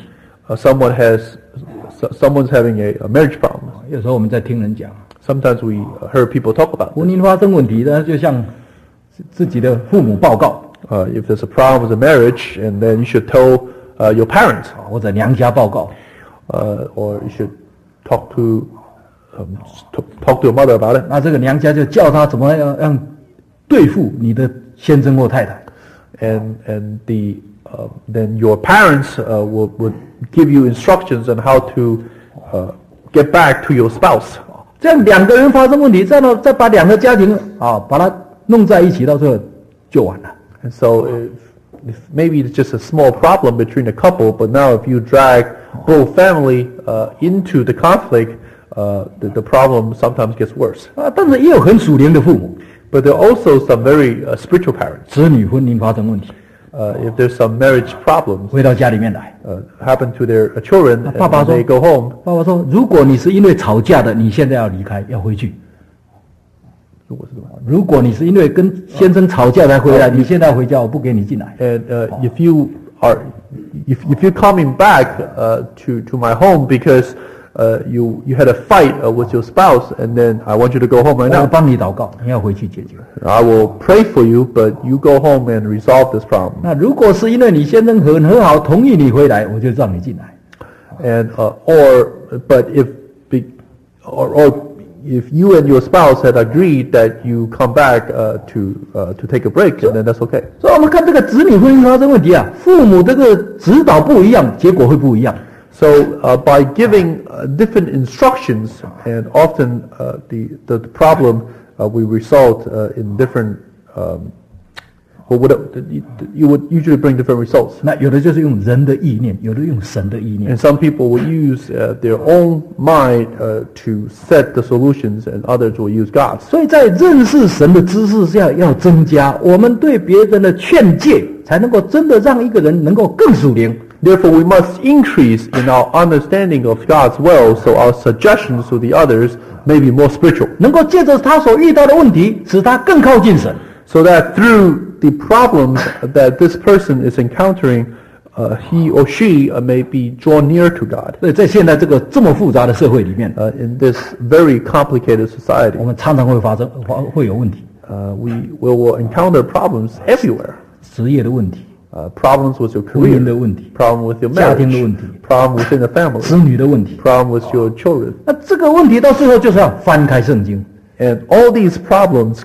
someone's having a marriage problem. 有时候我们在听人讲， Sometimes we heard people talk about 婚 this. 姻发生问题呢，就向自己的父母报告， If there's a problem with a marriage, and then you should tell your parents, 或者娘家报告。 or you should talk to your mother about it. 那这个娘家就教他怎么样对付你的先生或太太。 And then your parents would give you instructions on how to get back to your spouse. 这样两个人发生问题，再把两个家庭把它弄在一起，到最后就完了。 And so if maybe it's just a small problem between a couple, but now if you drag both family into the conflict, the problem sometimes gets worse. 但是也有很属灵的父母， But there are also some very spiritual parents. 子女婚姻发生问题， If there's some marriage problems 回到家里面来， happen to their children, and 爸爸说 they go home. 爸爸说：“如果你是因为吵架的，你现在要离开，要回去。如果你是因为跟先生吵架才回来，你现在回家，我不给你进来。” And if you're coming back to my home because you had a fight with your spouse, and then I want you to go home right 我 now. 帮你祷告，你要回去解决。 I will pray for you, but you go home and resolve this problem. 那如果是因为你先生很和好，同意你回来，我就让你进来。 And but if you and your spouse had agreed that you come back to take a break, then that's okay. 所以我们看这个子女婚姻发生问题啊，父母这个指导不一样，结果会不一样。 So by giving different instructions, and often the problem will result in different. You would usually bring different results. 那有的就是用人的意念，有的用神的意念。 And some people will use their own mind to set the solutions, and others will use God's. 所以在认识神的知识下要增加，我们对别人的劝诫，才能够真的让一个人能够更属灵。 Therefore, we must increase in our understanding of God's will, so our suggestions to the others may be more spiritual. 能够借着他所遇到的问题，使他更靠近神。 So that through the problems that this person is encountering, he or she may be drawn near to God. 所以在现在这个这么复杂的社会里面， In this very complicated 我 society, 们常常会有问题， we will encounter problems everywhere. 职业的问题， Problems with your 婚姻 career, 的问题， problem with your 家庭的 marriage, 问题， problem within the family, 子女的问题。 problem with your children. 那这个问题到最后就是要翻开圣经， And all these problems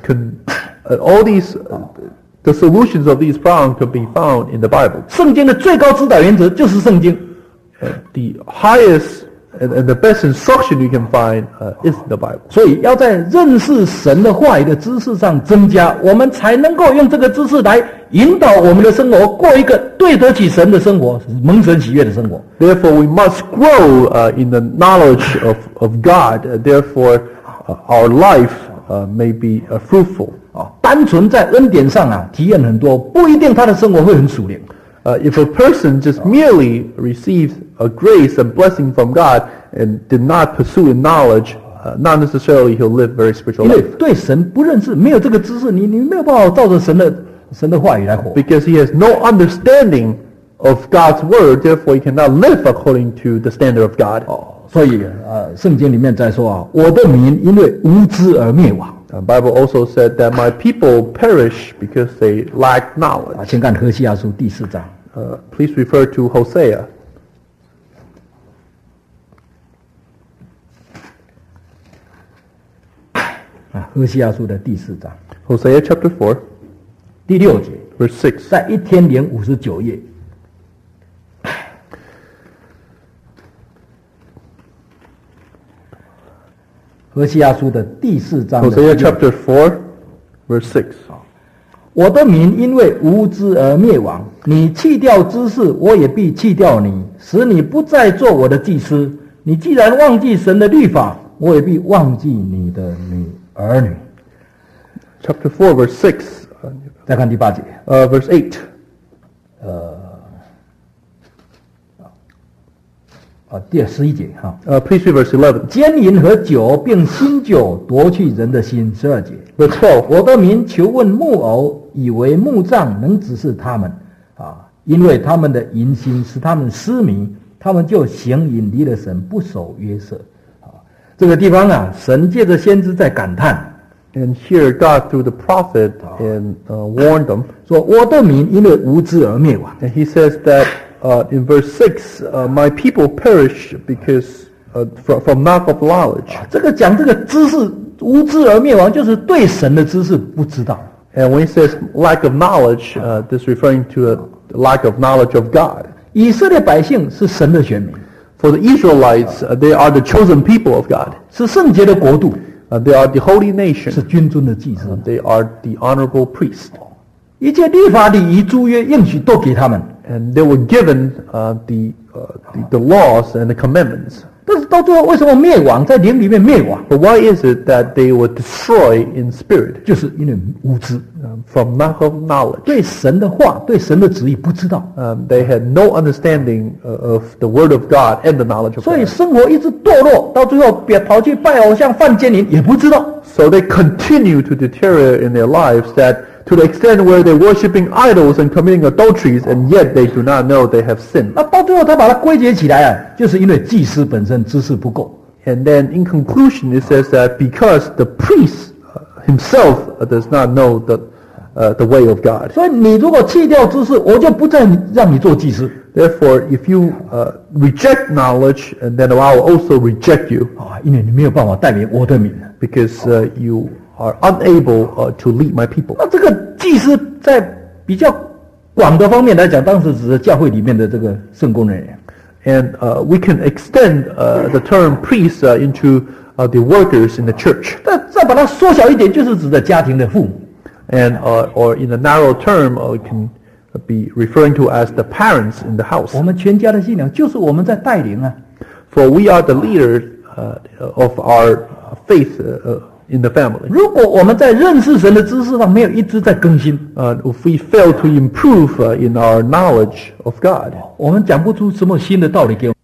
the solutions of these problems can be found in the Bible. 圣经的最高指导原则就是圣经。 The highest and the best instruction you can find is the Bible. 所以要在认识神的话语的知识上增加，我们才能够用这个知识来引导我们的生活，过一个对得起神的生活，蒙神喜悦的生活。 Therefore, we must grow in the knowledge of God. Therefore, our life may be fruitful. 单纯在恩典上体验很多，不一定他的生活会很属灵。 If a person just merely receives a grace and blessing from God and did not pursue in knowledge, not necessarily he'll live very spiritual 因为 life. 对神不认识，没有这个知识，你没有办法照着神的话语来活。 Because he has no understanding of God's word, therefore he cannot live according to the standard of God. 所以圣经里面在说我的民因为无知而灭亡。 The Bible also said that my people perish because they lack knowledge. 先看何西阿书第4章。 Please refer to Hosea. 何西阿书的第4章 Hosea chapter 4, 第6节， verse 6. 在1059页。何西阿书的第4章的 Hosea 第6节 chapter 4, verse 6. 我的民因为无知而灭亡，你弃掉知识，我也必弃掉你，使你不再做我的祭司。你既然忘记神的律法，我也必忘记你的儿女。 Chapter 4, verse 6. 再看第8节， Verse 8. 第11节哈。 Please read verse 11. 奸淫和酒并新酒夺去人的心。12节， Verse 12. 我的民求问木偶，以为木杖能指示他们因为他们的淫心使他们失迷，他们就行淫离了神，不守约瑟。这个地方神借着先知在感叹， And here God through the prophet and warned them. 说我的民因为无知而灭亡。 And he says that in verse 6, my people perish because from lack of knowledge. 这个讲这个知识无知而灭亡，就是对神的知识不知道。 And when he says lack of knowledge, this is referring to a lack of knowledge of God. 以色列百姓是神的选民， For the Israelites, they are the chosen people of God. 是圣洁的国度， They are the holy nation. 是君尊的祭司。 They are the honorable priest. 一切律法、礼仪、诸约、应许都给他们， And they were given the laws and the commandments. 但是到最后为什么灭亡？在灵里面灭亡， But why is it that they were destroyed in spirit? 就是因为无知， From lack of knowledge. 对神的话、对神的旨意不知道， They had no understanding of the word of God and the knowledge of 所以 God. 生活一直堕落，到最后跑去拜偶像、犯奸淫，也不知道。 So they continue to deteriorate in their lives that to the extent where they're worshiping idols and committing adulteries, and yet they do not know they have sinned. 那到最后他把它归结起来啊，就是因为祭司本身知识不够。 And then in conclusion, it says that because the priest himself does not know the way of God. 所以你如果弃掉知识，我就不再让你做祭司。 Therefore, if you reject knowledge, and then I will also reject you 啊，因为你没有办法带领我的民。 because you are unable to lead my people. 那这个祭司在比较广的方面来讲，当时指的教会里面的这个圣工人员。 And we can extend the term priest into the workers in the church. 再把它缩小一点，就是指的家庭的父母。 And or in a narrow term, it can be referring to as the parents in the house. 我们全家的信仰就是我们在带领啊。 For we are the leaders of our faith in the family. 如果我们在认识神的知识上没有一直在更新， If we fail to improve in our knowledge of God, 我们讲不出什么新的道理给我们。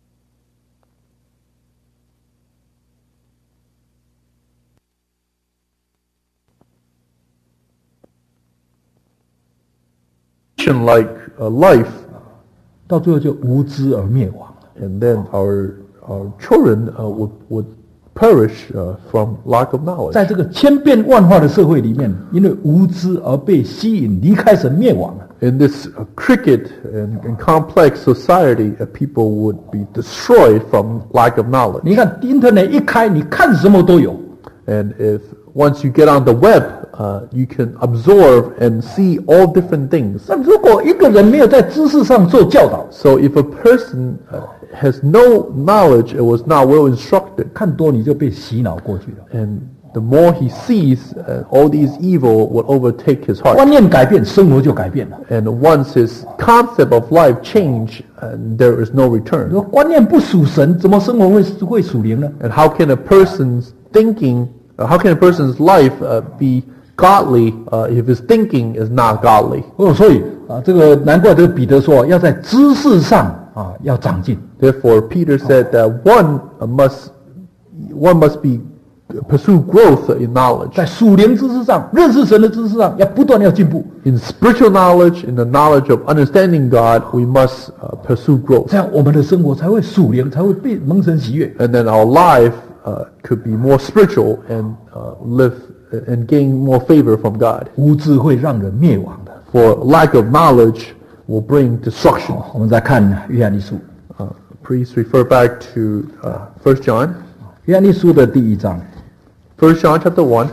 like life, 到最后就无知而灭亡。 and then our children would perish from lack of knowledge. 在这个千变万化的社会里面，因为无知而被吸引离开神灭亡了。 In this cricket and complex society, people would be destroyed from lack of knowledge. 你看 Internet 一开，你看什么都有。 And if once you get on the web, you can absorb and see all different things. 那如果一个人没有在知识上做教导， So if a person has no knowledge and was not well instructed, 看多你就被洗脑过去了。 and the more he sees, all these evil will overtake his heart. 观念改变，生活就改变了。 And once his concept of life change, there is no 如 return. 果观念不属神，怎么生活会属灵呢？ And how can a person's thinking, how can a person's life be godly if his thinking is not godly? 所以啊，这个难怪这个彼得说要在知识上啊要长进。 Therefore, Peter said that one must be pursue growth in knowledge. 在属灵知识上，认识神的知识上，要不断要进步， In spiritual knowledge, in the knowledge of understanding God, we must pursue growth. 这样我们的生活才会属灵，才会被蒙神喜悦。 And then our life could be more spiritual and live and gain more favor from God. 无知会让人灭亡的。 For lack of knowledge will bring destruction. 我们再看约翰一书， Please refer back to 1 John. 约翰一书的第1章。 1 John chapter 1.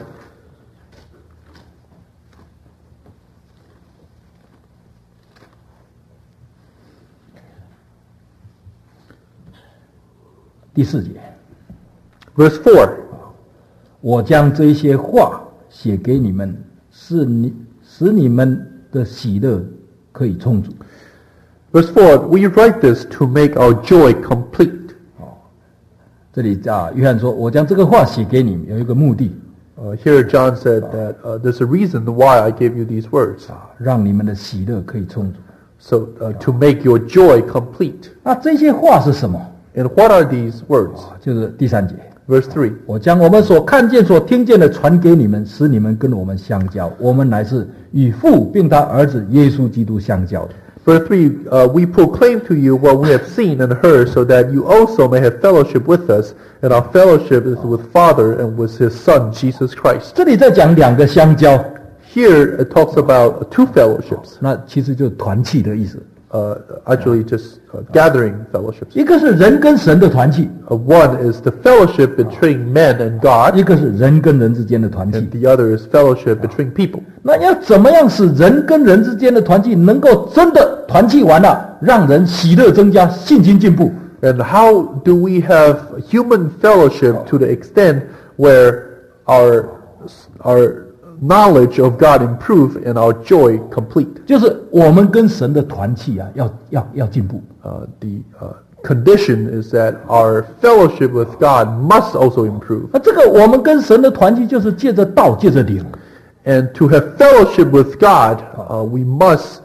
第4节， Verse 4. 我将这些话写给你们，使你们的喜乐可以充足。 Verse 4. We write this to make our joy complete. 这里约翰说，我将这个话写给你们，有一个目的， Here John said that there's a reason why I gave you these words. 让你们的喜乐可以充足。 So to make your joy complete. 那这些话是什么？ And what are these words? 就是第3节， Verse 3. 我将我们所看见、所听见的传给你们，使你们跟我们相交。我们乃是与父并他儿子耶稣基督相交的。 Verse 3, we proclaim to you what we have seen and heard, so that you also may have fellowship with us, and our fellowship is with Father and with His Son, Jesus Christ. 这里在讲2个相交， Here it talks about two fellowships. 那其实就是团契的意思。 actually just gathering fellowships. 一个是人跟神的团契， One is the fellowship between men and God, 一个是人跟人之间的团契。 and the other is fellowship between people. 那要怎么样使人跟人之间的团契能够真的团契完了，让人喜乐增加，信心进步？ And how do we have human fellowship to the extent where our knowledge of God improve and our joy complete? 就是我们跟神的团契啊，要进步。 The condition is that our fellowship with God must also improve. 那这个我们跟神的团契，就是借着道，借着灵。 And to have fellowship with God, we must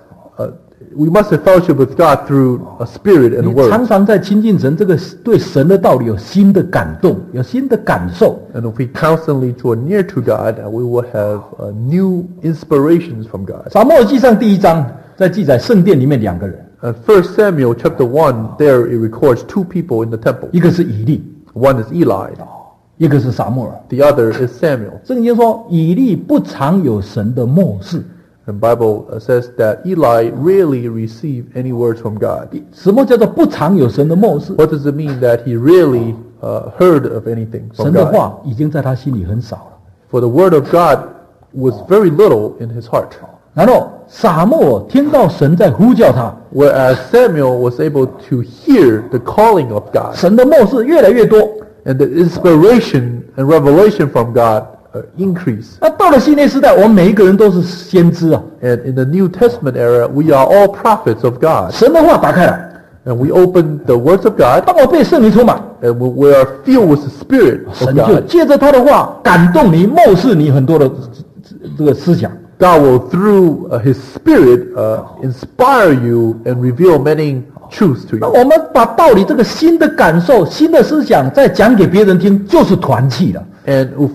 have fellowship with God through a spirit and 你 word. 常常在亲近神，这个对神的道理有新的感动，有新的感受。 And if we constantly draw near to God, we will have new inspirations from God. 撒母耳记上第1章在记载圣殿里面2个人， 1 Samuel chapter 1, there it records 2 people in the temple. 一个是以利， One is Eli, 一个是撒母耳。 the other is Samuel. 圣经说，以利不常有神的默示。 And Bible says that Eli rarely received any words from God. 什么叫做不常有神的默示？ What does it mean that he rarely heard of anything 神 from 的 God? 话已经在他心里很少了。 For the word of God was very little in his heart. 然后撒母耳听到神在呼叫他， Whereas Samuel was able to hear the calling of God. 神的默示越来越多。 And the inspiration and revelation from God increase. 那到了新约时代，我们每一个人都是先知啊。 And in the New Testament era, we are all prophets of God. 神的话打开来， And we open the words of God, 当我被圣灵充满， and we are filled with the Spirit of 神就 God. 借着他的话感动你，默示你很多的这个思想。 God will, through His Spirit, inspire you and reveal many truths to 那 you. 我们把道理这个新的感受、新的思想再讲给别人听，就是团契了。 And if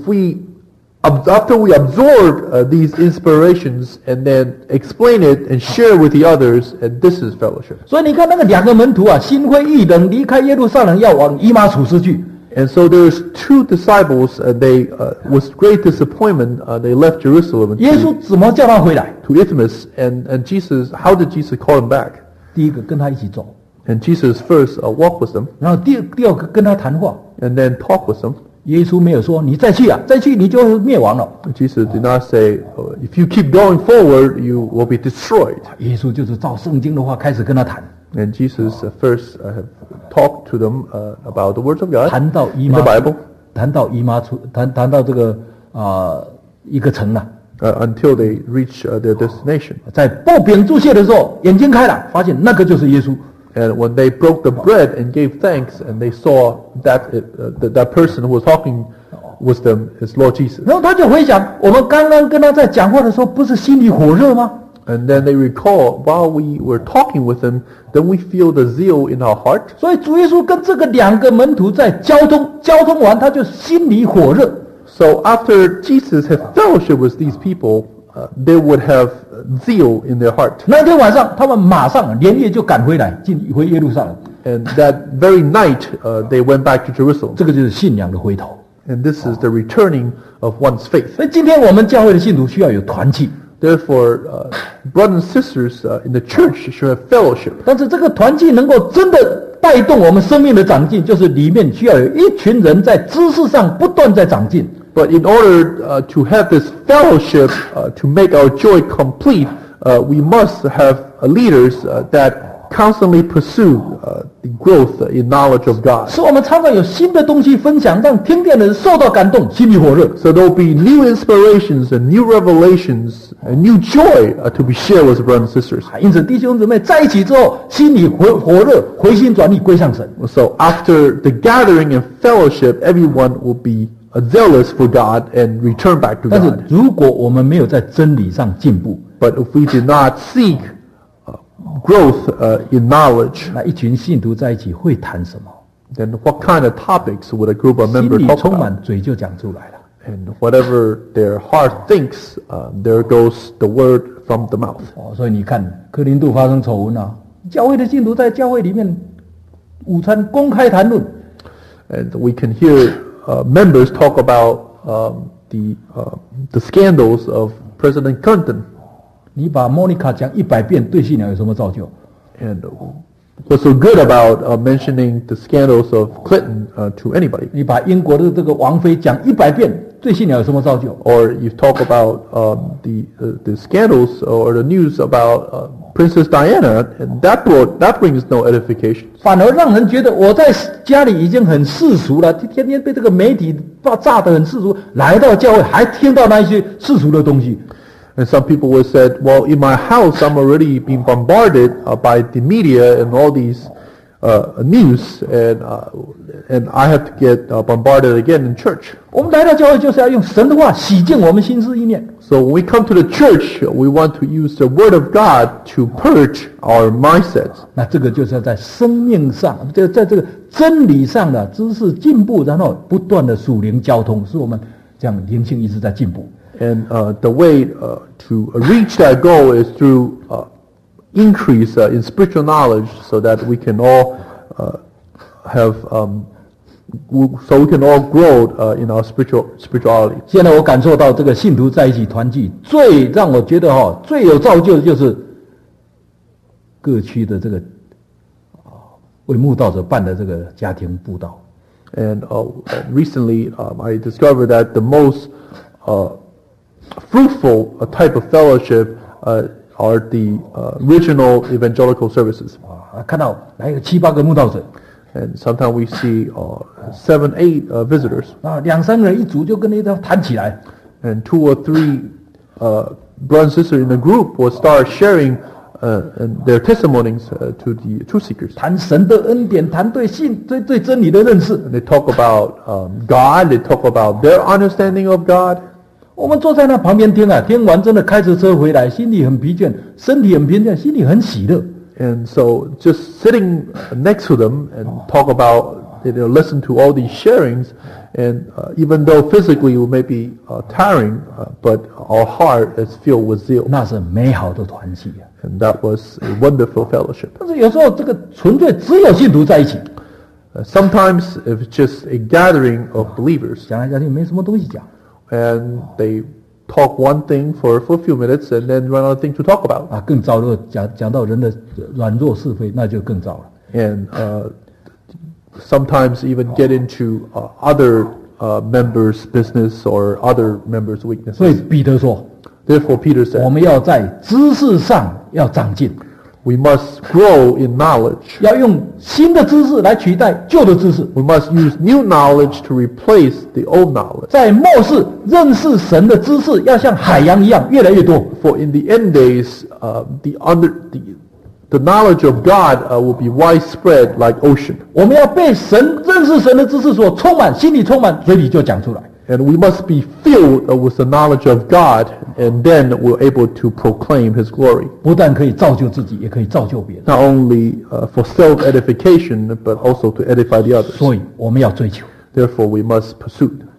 after we absorb these inspirations and then explain it and share with the others, and this is fellowship. 所以你看那个2个门徒啊，心灰意冷，离开耶路撒冷，要往以马处斯去。 And so there's 2 disciples. They with great disappointment they left Jerusalem 耶稣怎么叫他回来？ to Isthmus. And Jesus, how did Jesus call them back? 第一个跟他一起走， And Jesus first walked with them 然后第二个跟他谈话。 and then talked with them. 耶稣没有说你再去啊，再去你就灭亡了。 Jesus did not say, if you keep going forward, you will be destroyed. 耶稣就是照圣经的话开始跟他谈， And Jesus first have talked to them about the words of God 谈到以 in 马 the Bible 谈到以马处，谈到这个一个城啊， until they reach their destination. 在擘饼祝谢的时候，眼睛开了，发现那个就是耶稣。 And when they broke the bread and gave thanks, and they saw that that person who was talking with them is Lord Jesus. 然后他就回想，我们刚刚跟他在讲话的时候，不是心里火热吗？ And then they recall, while we were talking with him, then we feel the zeal in our heart. 所以主耶稣跟这个2个门徒在交通完，他就心里火热。 So after Jesus had fellowship with these people, they would have zeal in their heart. 那天晚上，他们马上连夜就赶回来，回耶路撒冷。 And that very night, they went back to Jerusalem. 这个就是信仰的回头。 And this is the returning of one's faith. 所以今天我们教会的信徒需要有团契， Therefore, brothers and sisters in the church should have fellowship. 但是这个团契能够真的带动我们生命的长进，就是里面需要有一群人在知识上不断在长进。 But in order to have this fellowship to make our joy complete, we must have leaders that constantly pursue the growth in knowledge of God. 使我们常常有新的东西分享，让听见的人受到感动，心里火热。 So there will be new inspirations and new revelations and new joy to be shared with brothers and sisters. 因此，弟兄姊妹在一起之后，心里火热，回心转意归向神。 So after the gathering and fellowship, everyone will be zealous for God and return back to 但是 God. 如果我们没有在真理上进步， But if we did not seek growth in knowledge, 那一群信徒在一起会谈什么？ then what kind of topics would a group of 心 members 里 talk 充 about? 满，嘴就讲出来了。 And whatever their heart thinks, there goes the word from the mouth. 所以你看，哥林度发生丑闻啊，教会的信徒在教会里面午餐公开谈论， And we can hear members talk about the scandals of President Clinton. 你把莫妮卡讲100遍，对信仰有什么造就？ And what's so good about mentioning the scandals of Clinton to anybody? 你把英国的这个王妃讲100遍，对信仰有什么造就？ Or you talk about the scandals or the news about Princess Diana, and that brings no edification. 反而让人觉得我在家里已经很世俗了，天天被这个媒体炸得很世俗，来到教会还听到那些世俗的东西。 And some people would say, well, in my house, I'm already being bombarded by the media and all these news, and I have to get bombarded again in church. 我们来到教会就是要用神的话洗净我们心思意念。 So when we come to the church, we want to use the Word of God to purge our mindsets. 那这个就是要在生命上，在这个真理上的知识进步，然后不断的属灵交通，使我们这样灵性一直在进步。 And the way to reach that goal is through increase in spiritual knowledge, so that we can all so we can all grow in our spirituality. 现在我感受到这个信徒在一起团聚，最让我觉得最有造就的就是各区的这个为慕道者办的这个家庭布道。 And recently, I discovered that the most fruitful type of fellowship are the regional evangelical services. 看到来个7、8个慕道者， And sometimes we see 7, 8 visitors. 2、3个人一组就跟那谈起来， And 2 or 3 brothers and sisters in the group will start sharing and their testimonies to the truth seekers. 谈神的恩典，谈对真理的认识。 And they talk about God, they talk about their understanding of God. 我们坐在那旁边听听完真的开着车回来，心里很疲倦，身体很疲倦，心里很喜乐。 And so just sitting next to them and talk about, listen to all these sharings, and even though physically we may be tiring, but our heart is filled with zeal. 那是美好的团契啊！ And that was a wonderful fellowship. 但是有时候这个纯粹只有信徒在一起， Sometimes if it's just a gathering of believers, 讲来讲去没什么东西讲。 and they talk one thing for a few minutes and then run out of things to talk about. 更糟了，讲到人的软弱是非，那就更糟了。 And sometimes even get into other members' business or other members' 所以 weaknesses. 彼得说， Therefore, Peter 我 said, 们要在知识上要长进， we must grow in knowledge. 要用新的知识来取代旧的知识。 We must use new knowledge to replace the old knowledge. 在末世认识神的知识要像海洋一样越来越多。 For in the end days, the knowledge of God will be widespread like ocean. 我们要被认识神的知识所充满，心里充满，嘴里就讲出来。 And we must be filled with the knowledge of God, and then we're able to proclaim His glory. 不但可以造就自己，也可以造就别人。 Not only for self-edification, but also to edify the others. 所以我们要追求。 Therefore, we must pursue.